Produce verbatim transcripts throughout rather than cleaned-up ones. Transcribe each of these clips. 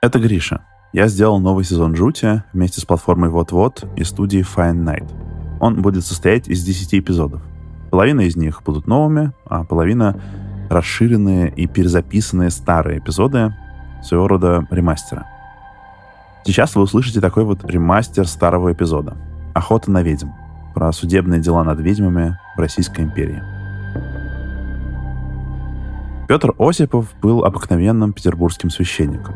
Это Гриша. Я сделал новый сезон «Жути» вместе с платформой «Вот-Вот» и студией Fine Night. Он будет состоять из десяти эпизодов. Половина из них будут новыми, а половина — расширенные и перезаписанные старые эпизоды своего рода ремастера. Сейчас вы услышите такой вот ремастер старого эпизода «Охота на ведьм» про судебные дела над ведьмами в Российской империи. Петр Осипов был обыкновенным петербургским священником.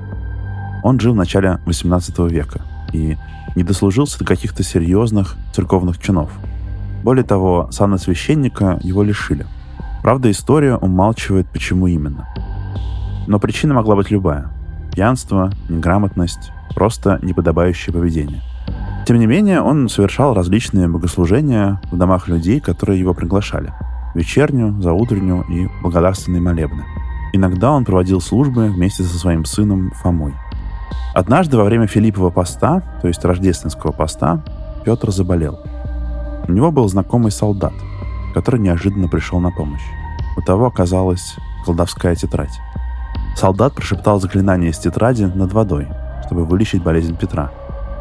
Он жил в начале восемнадцатого века и не дослужился до каких-то серьезных церковных чинов. Более того, сана священника его лишили. Правда, история умалчивает, почему именно. Но причина могла быть любая. Пьянство, неграмотность, просто неподобающее поведение. Тем не менее, он совершал различные богослужения в домах людей, которые его приглашали. Вечернюю, заутреннюю и благодарственные молебны. Иногда он проводил службы вместе со своим сыном Фомой. Однажды во время Филиппова поста, то есть рождественского поста, Петр заболел. У него был знакомый солдат, который неожиданно пришел на помощь. У того оказалась колдовская тетрадь. Солдат прошептал заклинание из тетради над водой, чтобы вылечить болезнь Петра.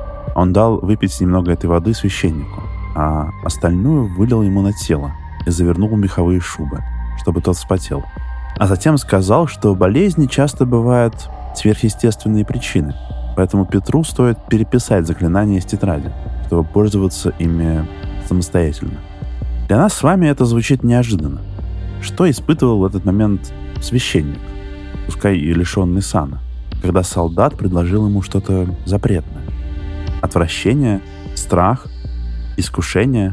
Он дал выпить немного этой воды священнику, а остальную вылил ему на тело и завернул в меховые шубы, чтобы тот вспотел. А затем сказал, что в болезни часто бывают сверхъестественные причины, поэтому Петру стоит переписать заклинания из тетради, чтобы пользоваться ими самостоятельно. Для нас с вами это звучит неожиданно. Что испытывал в этот момент священник, пускай и лишенный сана, когда солдат предложил ему что-то запретное? Отвращение, страх, искушение.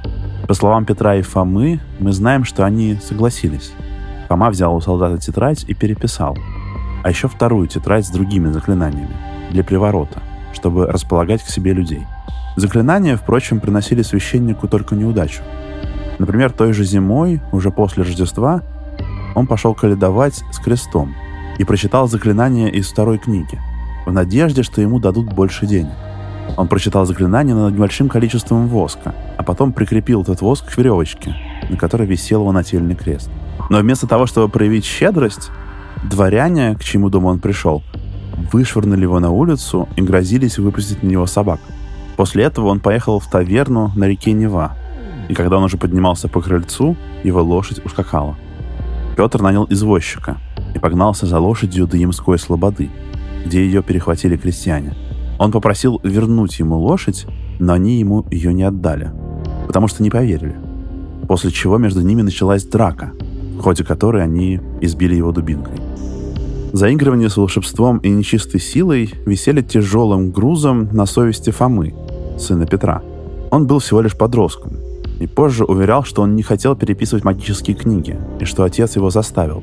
По словам Петра и Фомы, мы знаем, что они согласились. Фома взял у солдата тетрадь и переписал. А еще вторую тетрадь с другими заклинаниями для приворота, чтобы располагать к себе людей. Заклинания, впрочем, приносили священнику только неудачу. Например, той же зимой, уже после Рождества, он пошел коледовать с крестом и прочитал заклинание из второй книги, в надежде, что ему дадут больше денег. Он прочитал заклинание над небольшим количеством воска, а потом прикрепил этот воск к веревочке, на которой висел его нательный крест. Но вместо того, чтобы проявить щедрость, дворяне, к чьему дому он пришел, вышвырнули его на улицу и грозились выпустить на него собак. После этого он поехал в таверну на реке Нева, и когда он уже поднимался по крыльцу, его лошадь ускакала. Петр нанял извозчика и погнался за лошадью до Ямской слободы, где ее перехватили крестьяне. Он попросил вернуть ему лошадь, но они ему ее не отдали, потому что не поверили. После чего между ними началась драка, в ходе которой они избили его дубинкой. Заигрывание с волшебством и нечистой силой висели тяжелым грузом на совести Фомы, сына Петра. Он был всего лишь подростком, и позже уверял, что он не хотел переписывать магические книги, и что отец его заставил.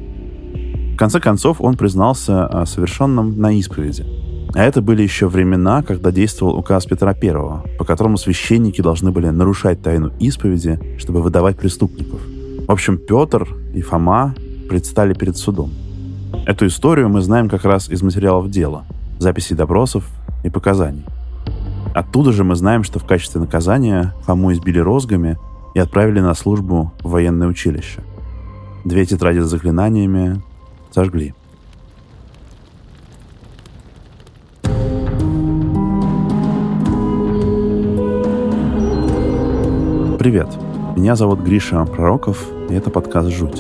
В конце концов, он признался о совершенном на исповеди. А это были еще времена, когда действовал указ Петра Первого, по которому священники должны были нарушать тайну исповеди, чтобы выдавать преступников. В общем, Петр и Фома предстали перед судом. Эту историю мы знаем как раз из материалов дела, записей допросов и показаний. Оттуда же мы знаем, что в качестве наказания Фому избили розгами и отправили на службу в военное училище. Две тетради с заклинаниями сожгли. Привет, меня зовут Гриша Пророков, и это подкаст «Жуть».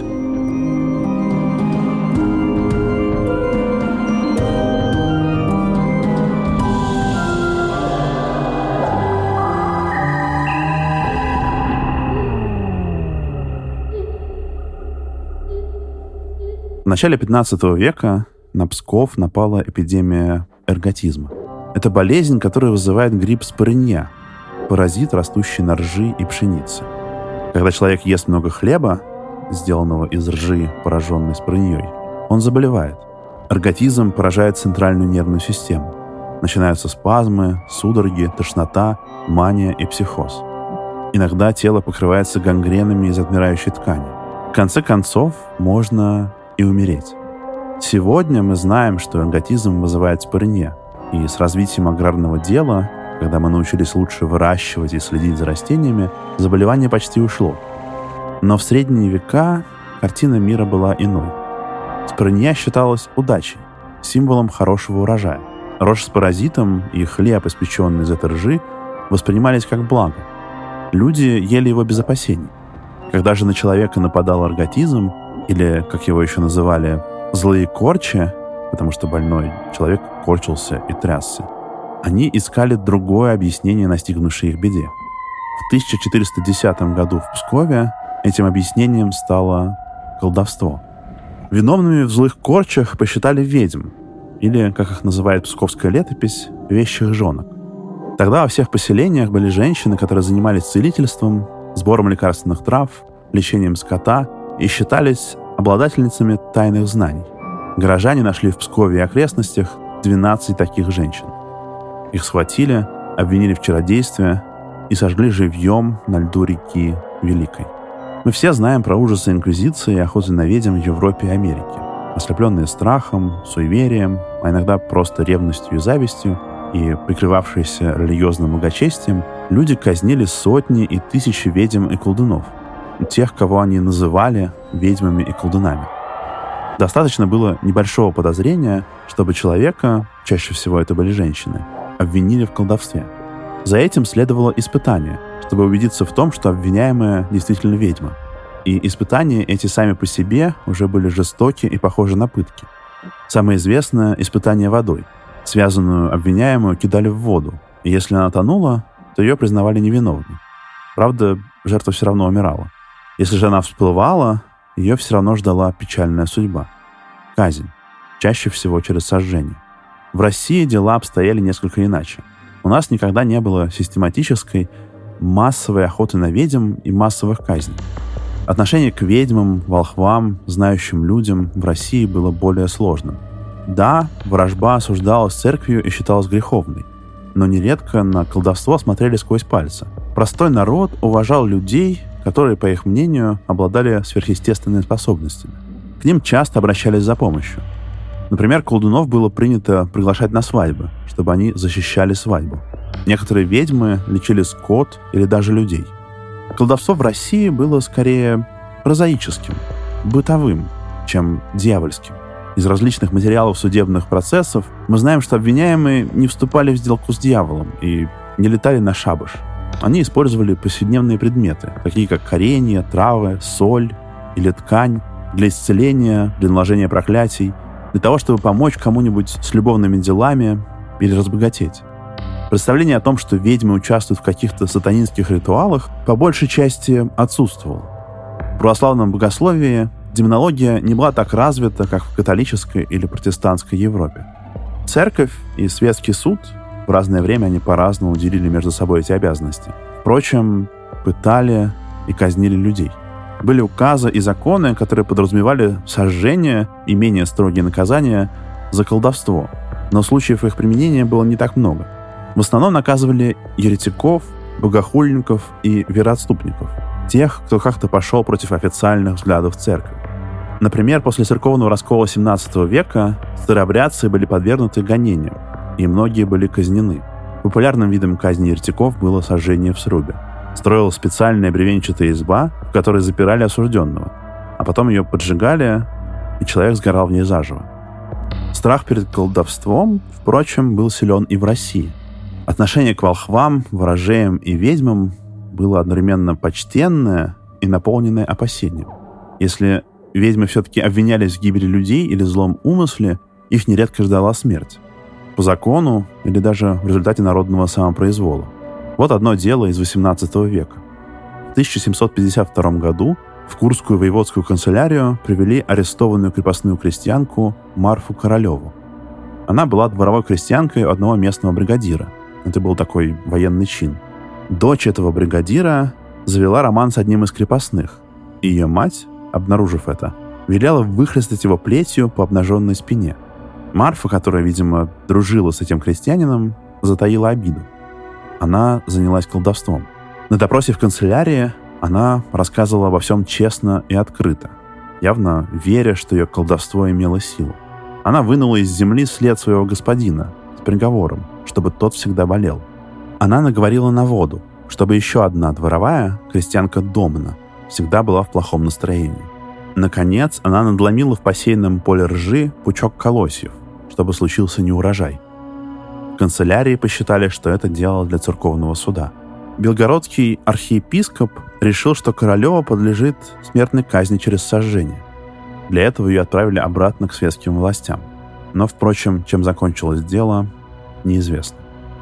В начале пятнадцатого века на Псков напала эпидемия эрготизма. Это болезнь, которая вызывает грипп спорынья, паразит, растущий на ржи и пшенице. Когда человек ест много хлеба, сделанного из ржи, пораженной спорыньей, он заболевает. Эрготизм поражает центральную нервную систему. Начинаются спазмы, судороги, тошнота, мания и психоз. Иногда тело покрывается гангренами из отмирающей ткани. В конце концов, можно и умереть. Сегодня мы знаем, что эрготизм вызывает спорынья, и с развитием аграрного дела, когда мы научились лучше выращивать и следить за растениями, заболевание почти ушло. Но в средние века картина мира была иной. Спорынья считалась удачей, символом хорошего урожая. Рожь с паразитом и хлеб, испеченный из этой ржи, воспринимались как благо. Люди ели его без опасений. Когда же на человека нападал орготизм, или, как его еще называли, злые корчи, потому что больной человек корчился и трясся, они искали другое объяснение настигнувшей их беде. В тысяча четыреста десятом году в Пскове этим объяснением стало колдовство. Виновными в злых корчах посчитали ведьм, или, как их называет псковская летопись, вещих жонок. Тогда во всех поселениях были женщины, которые занимались целительством, сбором лекарственных трав, лечением скота и считались обладательницами тайных знаний. Горожане нашли в Пскове и окрестностях двенадцать таких женщин. Их схватили, обвинили в чародействе и сожгли живьем на льду реки Великой. Мы все знаем про ужасы инквизиции и охоты на ведьм в Европе и Америке. Ослепленные страхом, суеверием, а иногда просто ревностью и завистью, и прикрывавшиеся религиозным благочестием, люди казнили сотни и тысячи ведьм и колдунов, тех, кого они называли ведьмами и колдунами. Достаточно было небольшого подозрения, чтобы человека, чаще всего это были женщины, обвинили в колдовстве. За этим следовало испытание, чтобы убедиться в том, что обвиняемая действительно ведьма. И испытания эти сами по себе уже были жестоки и похожи на пытки. Самое известное — испытание водой. Связанную обвиняемую кидали в воду, и если она тонула, то ее признавали невиновной. Правда, жертва все равно умирала. Если же она всплывала, ее все равно ждала печальная судьба — казнь, чаще всего через сожжение. В России дела обстояли несколько иначе. У нас никогда не было систематической, массовой охоты на ведьм и массовых казней. Отношение к ведьмам, волхвам, знающим людям в России было более сложным. Да, ворожба осуждалась церковью и считалась греховной, но нередко на колдовство смотрели сквозь пальцы. Простой народ уважал людей, которые, по их мнению, обладали сверхъестественными способностями. К ним часто обращались за помощью. Например, колдунов было принято приглашать на свадьбы, чтобы они защищали свадьбу. Некоторые ведьмы лечили скот или даже людей. Колдовство в России было скорее прозаическим, бытовым, чем дьявольским. Из различных материалов судебных процессов мы знаем, что обвиняемые не вступали в сделку с дьяволом и не летали на шабаш. Они использовали повседневные предметы, такие как коренья, травы, соль или ткань, для исцеления, для наложения проклятий, для того, чтобы помочь кому-нибудь с любовными делами или разбогатеть. Представление о том, что ведьмы участвуют в каких-то сатанинских ритуалах, по большей части отсутствовало. В православном богословии демонология не была так развита, как в католической или протестантской Европе. Церковь и светский суд, в разное время они по-разному делили между собой эти обязанности. Впрочем, пытали и казнили людей. Были указы и законы, которые подразумевали сожжение и менее строгие наказания за колдовство, но случаев их применения было не так много. В основном наказывали еретиков, богохульников и вероотступников, тех, кто как-то пошел против официальных взглядов церкви. Например, после церковного раскола семнадцатого века старообрядцы были подвергнуты гонениям, и многие были казнены. Популярным видом казни еретиков было сожжение в срубе. Строилась специальная бревенчатая изба, в которой запирали осужденного, а потом ее поджигали, и человек сгорал в ней заживо. Страх перед колдовством, впрочем, был силен и в России. Отношение к волхвам, ворожеям и ведьмам было одновременно почтенное и наполненное опасением. Если ведьмы все-таки обвинялись в гибели людей или злом умысле, их нередко ждала смерть. По закону или даже в результате народного самопроизвола. Вот одно дело из восемнадцатого века. В тысяча семьсот пятьдесят втором году в Курскую воеводскую канцелярию привели арестованную крепостную крестьянку Марфу Королеву. Она была дворовой крестьянкой одного местного бригадира. Это был такой военный чин. Дочь этого бригадира завела роман с одним из крепостных, и ее мать, обнаружив это, велела выхлестать его плетью по обнаженной спине. Марфа, которая, видимо, дружила с этим крестьянином, затаила обиду. Она занялась колдовством. На допросе в канцелярии она рассказывала обо всем честно и открыто, явно веря, что ее колдовство имело силу. Она вынула из земли след своего господина с приговором, чтобы тот всегда болел. Она наговорила на воду, чтобы еще одна дворовая, крестьянка Домна, всегда была в плохом настроении. Наконец, она надломила в посеянном поле ржи пучок колосьев, чтобы случился неурожай. В канцелярии посчитали, что это дело для церковного суда. Белгородский архиепископ решил, что Королева подлежит смертной казни через сожжение. Для этого ее отправили обратно к светским властям. Но, впрочем, чем закончилось дело, неизвестно.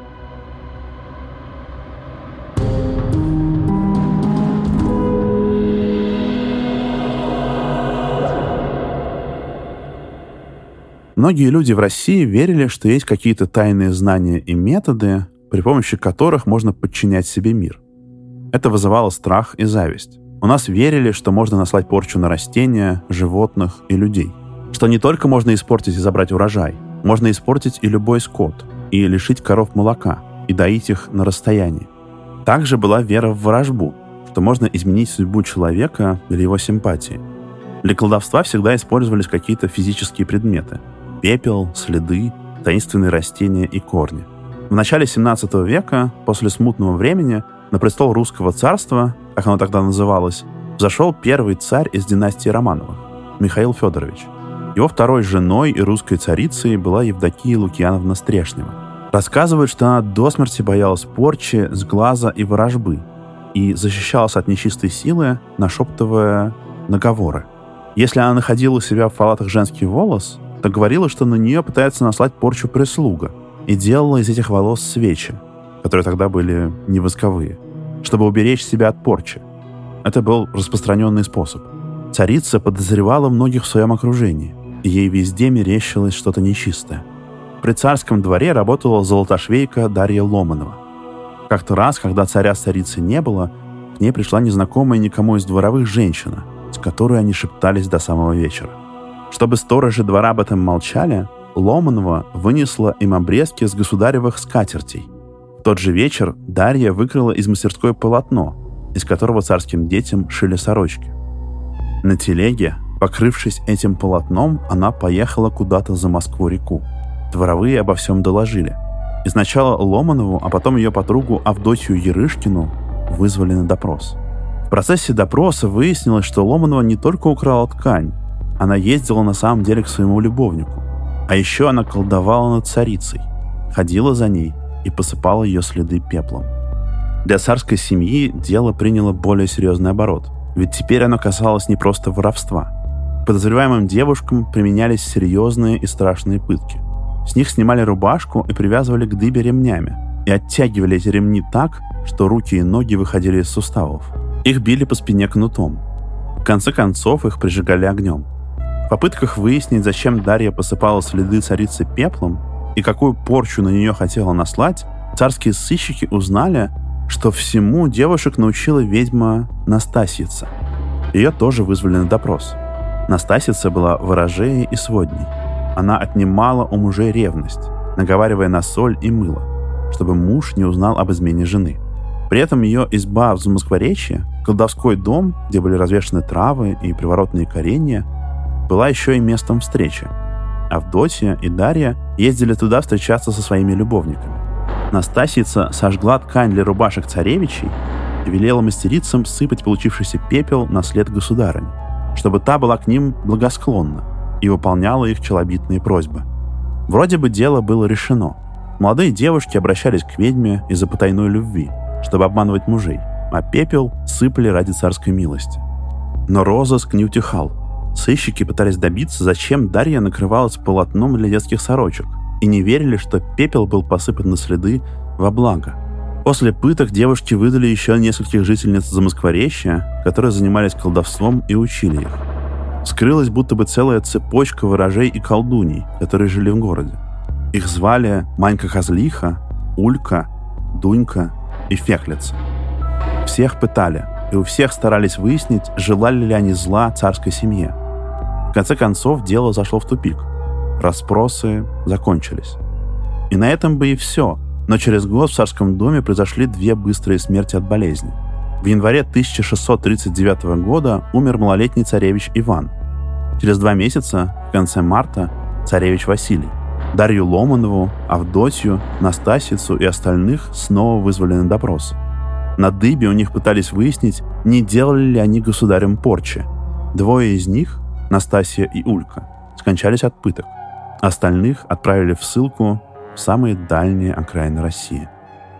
Многие люди в России верили, что есть какие-то тайные знания и методы, при помощи которых можно подчинять себе мир. Это вызывало страх и зависть. У нас верили, что можно наслать порчу на растения, животных и людей. Что не только можно испортить и забрать урожай, можно испортить и любой скот, и лишить коров молока, и доить их на расстоянии. Также была вера в ворожбу, что можно изменить судьбу человека или его симпатии. Для колдовства всегда использовались какие-то физические предметы. Пепел, следы, таинственные растения и корни. В начале семнадцатого века, после смутного времени, на престол русского царства, как оно тогда называлось, взошел первый царь из династии Романовых, Михаил Федорович. Его второй женой и русской царицей была Евдокия Лукьяновна Стрешнева. Рассказывают, что она до смерти боялась порчи, сглаза и ворожбы и защищалась от нечистой силы, нашептывая наговоры. Если она находила у себя в палатах женский волос, то говорила, что на нее пытается наслать порчу прислуга, и делала из этих волос свечи, которые тогда были не восковые, чтобы уберечь себя от порчи. Это был распространенный способ. Царица подозревала многих в своем окружении, и ей везде мерещилось что-то нечистое. При царском дворе работала золотошвейка Дарья Ломанова. Как-то раз, когда царя с царицей не было, к ней пришла незнакомая никому из дворовых женщина, с которой они шептались до самого вечера. Чтобы сторожи двора об этом молчали, Ломанова вынесла им обрезки с государевых скатертей. В тот же вечер Дарья выкрала из мастерской полотно, из которого царским детям шили сорочки. На телеге, покрывшись этим полотном, она поехала куда-то за Москву-реку. Дворовые обо всем доложили. И сначала Ломанову, а потом ее подругу Авдотью Ярышкину вызвали на допрос. В процессе допроса выяснилось, что Ломанова не только украла ткань, она ездила на самом деле к своему любовнику. А еще она колдовала над царицей, ходила за ней и посыпала ее следы пеплом. Для царской семьи дело приняло более серьезный оборот, ведь теперь оно касалось не просто воровства. К подозреваемым девушкам применялись серьезные и страшные пытки. С них снимали рубашку и привязывали к дыбе ремнями, и оттягивали эти ремни так, что руки и ноги выходили из суставов. Их били по спине кнутом. В конце концов их прижигали огнем. В попытках выяснить, зачем Дарья посыпала следы царицы пеплом и какую порчу на нее хотела наслать, царские сыщики узнали, что всему девушек научила ведьма Настасьица. Ее тоже вызвали на допрос. Настасьица была ворожеей и сводней. Она отнимала у мужей ревность, наговаривая на соль и мыло, чтобы муж не узнал об измене жены. При этом ее изба в Замоскворечье, колдовской дом, где были развешаны травы и приворотные коренья, была еще и местом встречи. Авдотья и Дарья ездили туда встречаться со своими любовниками. Настасьица сожгла ткань для рубашек царевичей и велела мастерицам сыпать получившийся пепел на след государыни, чтобы та была к ним благосклонна и выполняла их челобитные просьбы. Вроде бы дело было решено. Молодые девушки обращались к ведьме из-за потайной любви, чтобы обманывать мужей, а пепел сыпали ради царской милости. Но розыск не утихал. Сыщики пытались добиться, зачем Дарья накрывалась полотном для детских сорочек, и не верили, что пепел был посыпан на следы во благо. После пыток девушки выдали еще нескольких жительниц Замоскворечья, которые занимались колдовством и учили их. Вскрылась будто бы целая цепочка ворожей и колдуней, которые жили в городе. Их звали Манька-Козлиха, Улька, Дунька и Феклица. Всех пытали, и у всех старались выяснить, желали ли они зла царской семье. В конце концов, дело зашло в тупик. Расспросы закончились. И на этом бы и все, но через год в царском доме произошли две быстрые смерти от болезни. В январе тысяча шестьсот тридцать девятого года умер малолетний царевич Иван. Через два месяца, в конце марта, царевич Василий. Дарью Ломанову, Авдотью, Настасьицу и остальных снова вызвали на допрос. На дыбе у них пытались выяснить, не делали ли они государям порчи. Двое из них, Настасья и Улька, скончались от пыток. Остальных отправили в ссылку в самые дальние окраины России.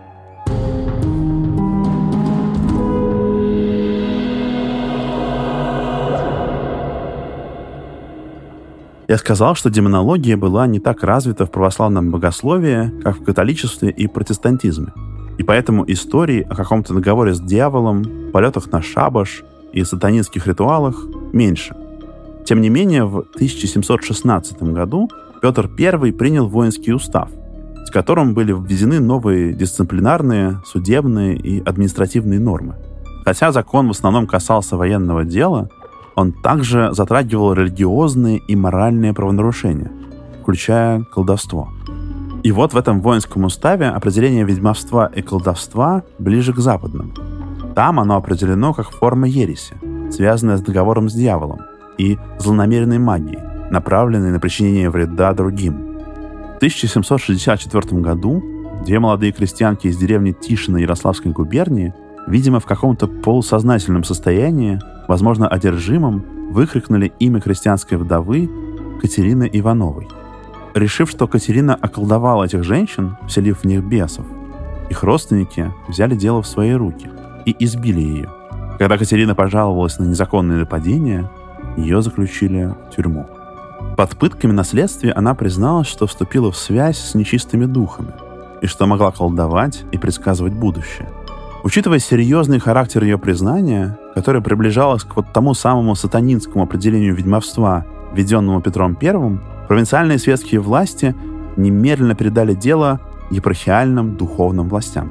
Я сказал, что демонология была не так развита в православном богословии, как в католичестве и протестантизме. И поэтому истории о каком-то договоре с дьяволом, полетах на шабаш и сатанинских ритуалах меньше. Тем не менее, в тысяча семьсот шестнадцатом году Петр Первый принял воинский устав, с которым были введены новые дисциплинарные, судебные и административные нормы. Хотя закон в основном касался военного дела, он также затрагивал религиозные и моральные правонарушения, включая колдовство. И вот в этом воинском уставе определение ведьмовства и колдовства ближе к западным. Там оно определено как форма ереси, связанная с договором с дьяволом, и злонамеренной магией, направленной на причинение вреда другим. В тысяча семьсот шестьдесят четвёртом году две молодые крестьянки из деревни Тишино Ярославской губернии, видимо, в каком-то полусознательном состоянии, возможно, одержимым, выкрикнули имя крестьянской вдовы Катерины Ивановой. Решив, что Катерина околдовала этих женщин, вселив в них бесов, их родственники взяли дело в свои руки и избили ее. Когда Катерина пожаловалась на незаконное нападение, ее заключили в тюрьму. Под пытками на следствии она призналась, что вступила в связь с нечистыми духами и что могла колдовать и предсказывать будущее. Учитывая серьезный характер ее признания, которое приближалось к вот тому самому сатанинскому определению ведьмовства, введенному Петром Первым, провинциальные светские власти немедленно передали дело епархиальным духовным властям.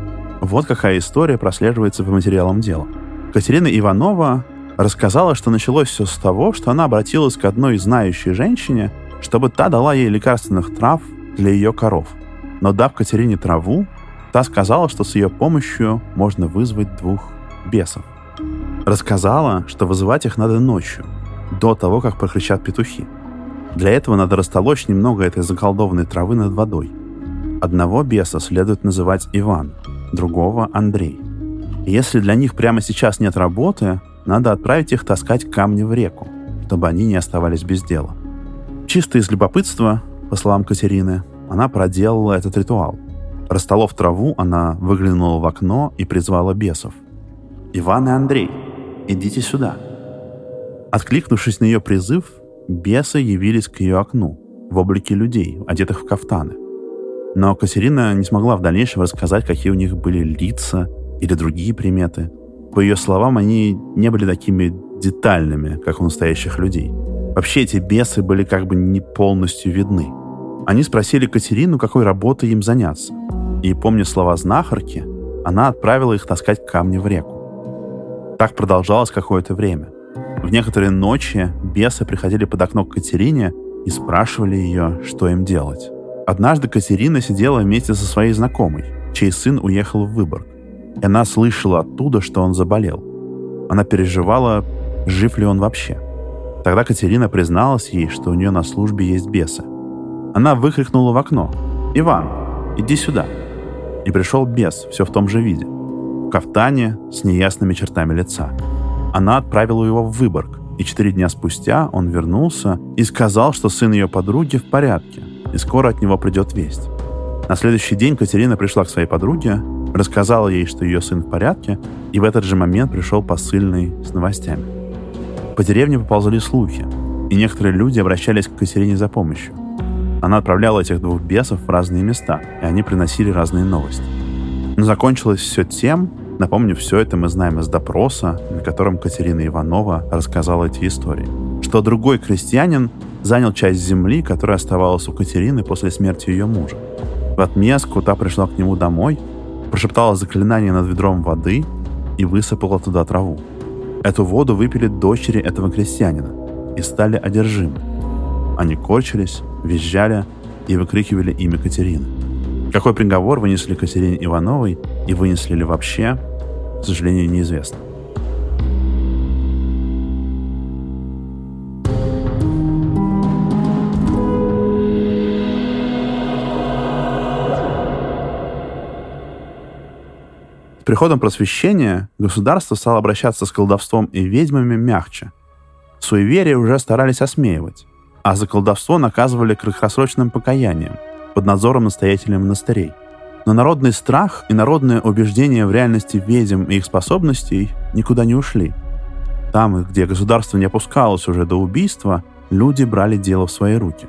Вот какая история прослеживается по материалам дела. Катерина Иванова рассказала, что началось все с того, что она обратилась к одной знающей женщине, чтобы та дала ей лекарственных трав для ее коров. Но дав Катерине траву, та сказала, что с ее помощью можно вызвать двух бесов. Рассказала, что вызывать их надо ночью, до того, как прокричат петухи. Для этого надо растолочь немного этой заколдованной травы над водой. Одного беса следует называть Иван, другого — Андрей. И если для них прямо сейчас нет работы, надо отправить их таскать камни в реку, чтобы они не оставались без дела. Чисто из любопытства, по словам Катерины, она проделала этот ритуал. Растолов траву, она выглянула в окно и призвала бесов. «Иван и Андрей, идите сюда». Откликнувшись на ее призыв, бесы явились к ее окну в облике людей, одетых в кафтаны. Но Катерина не смогла в дальнейшем рассказать, какие у них были лица или другие приметы. По ее словам, они не были такими детальными, как у настоящих людей. Вообще, эти бесы были как бы не полностью видны. Они спросили Катерину, какой работой им заняться. И, помня слова знахарки, она отправила их таскать камни в реку. Так продолжалось какое-то время. В некоторые ночи бесы приходили под окно к Катерине и спрашивали ее, что им делать. Однажды Катерина сидела вместе со своей знакомой, чей сын уехал в Выборг. И она слышала оттуда, что он заболел. Она переживала, жив ли он вообще. Тогда Катерина призналась ей, что у нее на службе есть бесы. Она выкрикнула в окно: «Иван, иди сюда!» И пришел бес, все в том же виде, в кафтане с неясными чертами лица. Она отправила его в Выборг, и четыре дня спустя он вернулся и сказал, что сын ее подруги в порядке, и скоро от него придет весть. На следующий день Катерина пришла к своей подруге, рассказала ей, что ее сын в порядке, и в этот же момент пришел посыльный с новостями. По деревне поползли слухи, и некоторые люди обращались к Катерине за помощью. Она отправляла этих двух бесов в разные места, и они приносили разные новости. Но закончилось все тем, напомню, все это мы знаем из допроса, на котором Катерина Иванова рассказала эти истории, что другой крестьянин занял часть земли, которая оставалась у Катерины после смерти ее мужа. В отместку та пришла к нему домой, прошептала заклинание над ведром воды и высыпала туда траву. Эту воду выпили дочери этого крестьянина и стали одержимы. Они корчились, визжали и выкрикивали имя Катерины. Какой приговор вынесли Катерине Ивановой и вынесли ли вообще, к сожалению, неизвестно. С приходом просвещения государство стало обращаться с колдовством и ведьмами мягче. Суеверия уже старались осмеивать, а за колдовство наказывали краткосрочным покаянием под надзором настоятелей монастырей. Но народный страх и народное убеждение в реальности ведьм и их способностей никуда не ушли. Там, где государство не опускалось уже до убийства, люди брали дело в свои руки.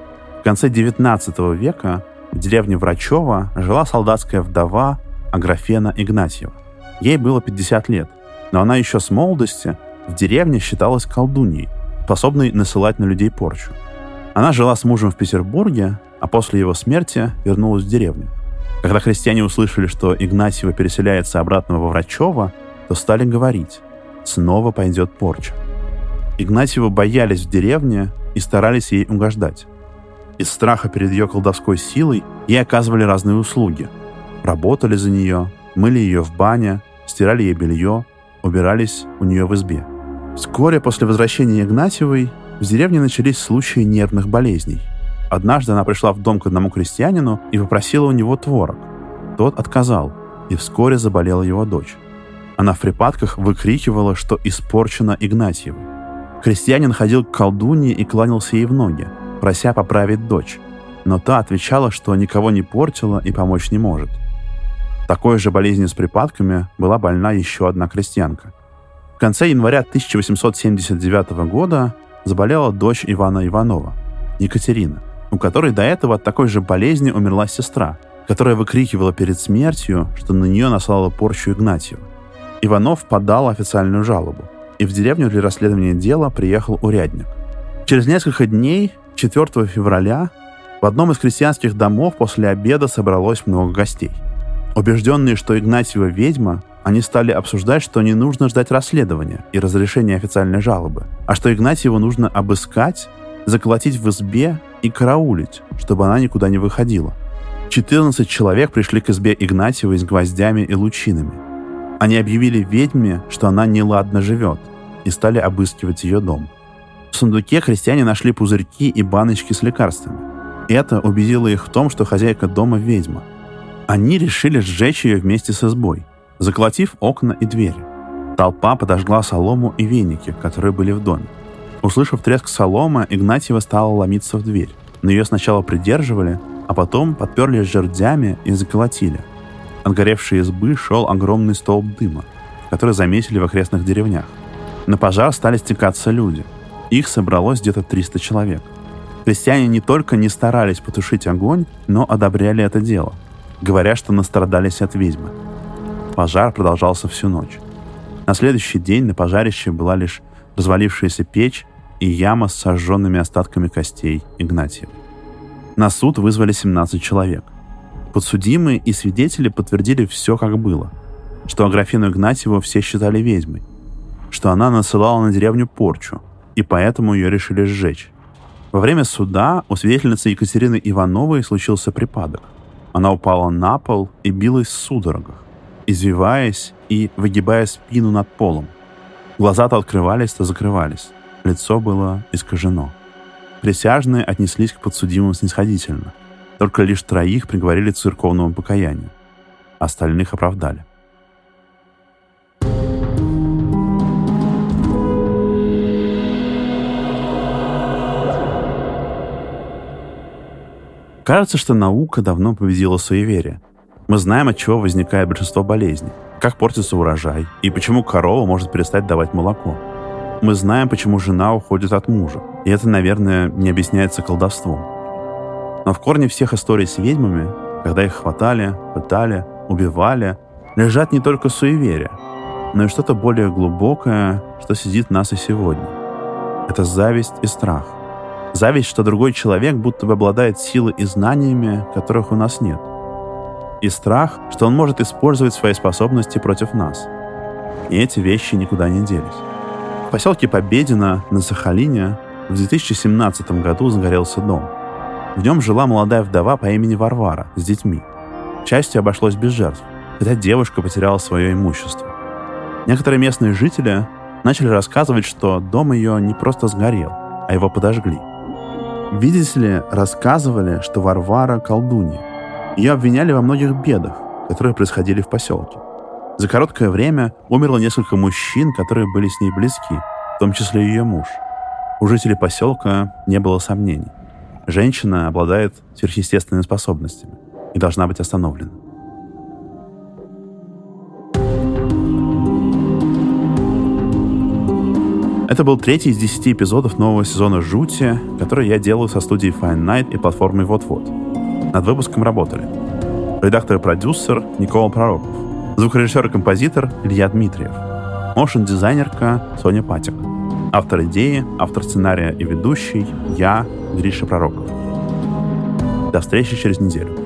В конце девятнадцатого века в деревне Врачево жила солдатская вдова Аграфена Игнатьева. Ей было пятьдесят лет, но она еще с молодости в деревне считалась колдуньей, способной насылать на людей порчу. Она жила с мужем в Петербурге, а после его смерти вернулась в деревню. Когда христиане услышали, что Игнатьева переселяется обратно во Врачево, то стали говорить: снова пойдет порча. Игнатьеву боялись в деревне и старались ей угождать. Из страха перед ее колдовской силой ей оказывали разные услуги. Работали за нее, мыли ее в бане, стирали ей белье, убирались у нее в избе. Вскоре после возвращения Игнатьевой в деревне начались случаи нервных болезней. Однажды она пришла в дом к одному крестьянину и попросила у него творог. Тот отказал, и вскоре заболела его дочь. Она в припадках выкрикивала, что испорчена Игнатьевой. Крестьянин ходил к колдунье и кланялся ей в ноги, прося поправить дочь, но та отвечала, что никого не портила и помочь не может. Такой же болезнью с припадками была больна еще одна крестьянка. В конце января тысяча восемьсот семьдесят девятого года заболела дочь Ивана Иванова, Екатерина, у которой до этого от такой же болезни умерла сестра, которая выкрикивала перед смертью, что на нее наслала порчу Игнатьева. Иванов подал официальную жалобу, и в деревню для расследования дела приехал урядник. Через несколько дней, четвёртого февраля, в одном из крестьянских домов после обеда собралось много гостей. Убежденные, что Игнатьева ведьма, они стали обсуждать, что не нужно ждать расследования и разрешения официальной жалобы, а что Игнатьеву нужно обыскать, заколотить в избе и караулить, чтобы она никуда не выходила. четырнадцать человек пришли к избе Игнатьевой с гвоздями и лучинами. Они объявили ведьме, что она неладно живет, и стали обыскивать ее дом. В сундуке крестьяне нашли пузырьки и баночки с лекарствами. Это убедило их в том, что хозяйка дома ведьма. Они решили сжечь ее вместе с избой, заколотив окна и двери. Толпа подожгла солому и веники, которые были в доме. Услышав треск соломы, Игнатьева стала ломиться в дверь, но ее сначала придерживали, а потом подперли жердями и заколотили. От горевшей избы шел огромный столб дыма, который заметили в окрестных деревнях. На пожар стали стекаться люди. Их собралось где-то триста человек. Крестьяне не только не старались потушить огонь, но одобряли это дело, говоря, что настрадались от ведьмы. Пожар продолжался всю ночь. На следующий день на пожарище была лишь развалившаяся печь и яма с сожженными остатками костей Игнатьевой. На суд вызвали семнадцать человек. Подсудимые и свидетели подтвердили все, как было. Что Аграфену Игнатьеву все считали ведьмой. Что она насылала на деревню порчу, и поэтому ее решили сжечь. Во время суда у свидетельницы Екатерины Ивановой случился припадок. Она упала на пол и билась в судорогах, извиваясь и выгибая спину над полом. Глаза то открывались, то закрывались. Лицо было искажено. Присяжные отнеслись к подсудимым снисходительно. Только лишь троих приговорили к церковному покаянию. Остальных оправдали. Кажется, что наука давно победила суеверие. Мы знаем, от чего возникает большинство болезней, как портится урожай и почему корова может перестать давать молоко. Мы знаем, почему жена уходит от мужа, и это, наверное, не объясняется колдовством. Но в корне всех историй с ведьмами, когда их хватали, пытали, убивали, лежат не только суеверия, но и что-то более глубокое, что сидит в нас и сегодня. Это зависть и страх. Зависть, что другой человек будто бы обладает силой и знаниями, которых у нас нет. И страх, что он может использовать свои способности против нас. И эти вещи никуда не делись. В поселке Победино на Сахалине в две тысячи семнадцатом году загорелся дом. В нем жила молодая вдова по имени Варвара с детьми. К счастью, обошлось без жертв, хотя девушка потеряла свое имущество. Некоторые местные жители начали рассказывать, что дом ее не просто сгорел, а его подожгли. Видите ли, рассказывали, что Варвара колдунья. Ее обвиняли во многих бедах, которые происходили в поселке. За короткое время умерло несколько мужчин, которые были с ней близки, в том числе и ее муж. У жителей поселка не было сомнений. женщина обладает сверхъестественными способностями и должна быть остановлена. Это был третий из десяти эпизодов нового сезона «Жути», который я делаю со студией Fine Night и платформой Вот-Вот. Над выпуском работали редактор и продюсер Никола Пророков, звукорежиссер и композитор Илья Дмитриев, моушн-дизайнерка Соня Патик, автор идеи, автор сценария и ведущий я, Гриша Пророков. До встречи через неделю.